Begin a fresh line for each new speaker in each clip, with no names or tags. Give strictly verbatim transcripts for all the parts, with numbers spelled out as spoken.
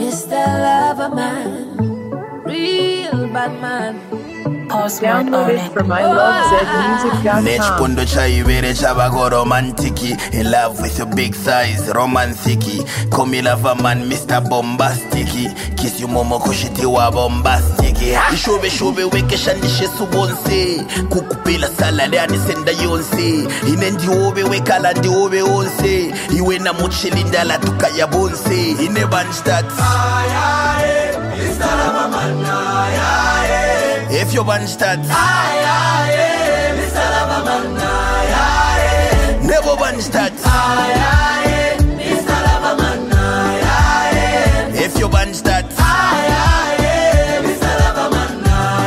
Mister Lover Man, real bad man.
Download it from I love zed music dot com.
Nechpondo chaivere chavako romantiki. In love with your big size, romantiki. Komi lover man, Mister Bombastiki. Kiss you momo koshiti wa bombastiki. Ishobe shobe weke shandishe subonse. Kukupila salade anisenda yonse. Inendi obe wekala ndi obe onse. Iwe na mochilinda la tukaya bonse. Ine banjtat Mister Lover man, if you want that, aye, aye, Mister Lover Man, aye, aye. Never want that, aye, aye, Mister Lover Man, aye, aye. If you want that, aye, aye, Mister Lover Man,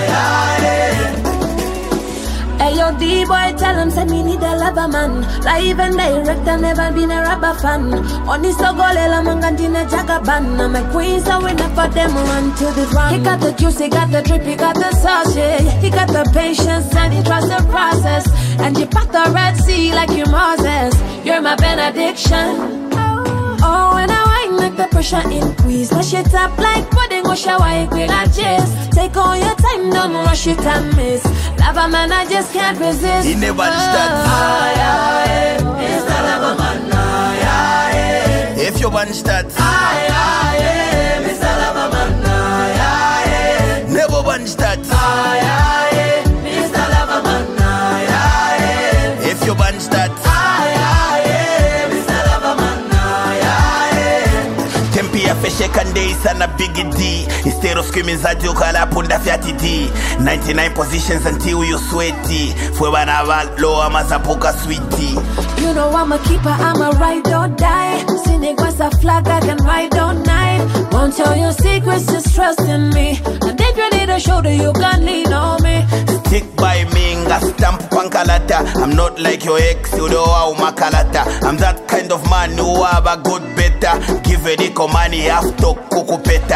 aye, aye.
Hey yo, D-boy, tell him say me need a lover man. Live and direct, I never been a rubber fan. On this go lela mangantina jagaban. I'm a queen, so we never them run to the run. He got the juice, he got the drip, he got the sauce, yeah. He got the patience and he trusts the process. And you pack the Red Sea like you Moses. You're my benediction. Oh, and I wine like the pressure increase. Mash it up like pudding or shower it with a gist. Take all your time, don't rush it and miss. Lover man, I just can't resist.
He never stands.
Aye, aye, Mister Lover Man, aye, aye.
If you want that,
Aye, aye, Mister Lover Man, aye, aye.
never want that,
Aye, aye, Mister Lover Man, aye, aye.
if you want that,
Aye, aye, Mister Lover Man, aye, aye.
Tempi ya feshe kande sana big D. Instead of screaming zati ukala punda fiati D. ninety-nine positions until you sweaty. Fue banaval low amazapoka sweetie.
You know I'm a keeper, I'm a ride or die. Singing was a flag, I can ride all night. Won't tell your secrets, just trust in me. And if you need a shoulder, you can lean on me.
Stick by me, nga stamp pankalata. I'm not like your ex, you know how makalata. I'm that kind of man who have a good better. Give a dick money, have to kuku peta.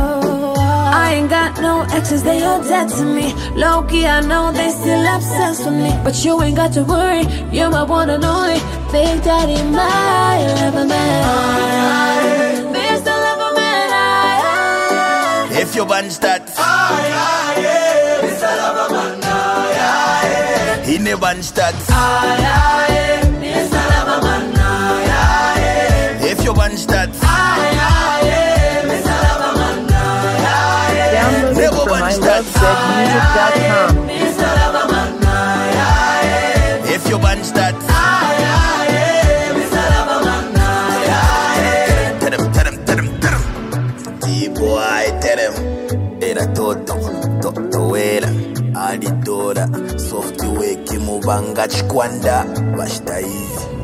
I ain't got no exes, they all dead to me. Low-key, I know they still obsessed with me. But you ain't got to worry, you're my one and only. Big Daddy, my lover man. Mister Lover Man, aye, aye.
If you want that,
Aye, aye, Mister Lover Man, aye, aye.
he never wants that,
Aye, aye, Mister Lover Man, aye, aye.
if you want that,
Aye, aye, Mister Lover Man, aye, aye.
Download it from I love zed music dot com.
Mister Lover Man, aye, aye.
if you want that,
Aye, aye, Mister Lover Man, aye, aye.
tell them, tell them, tell them, tell them. D-boy, tell them. Era toto, toto wela, aditora, software kimubanga chikwanda, bashita easy.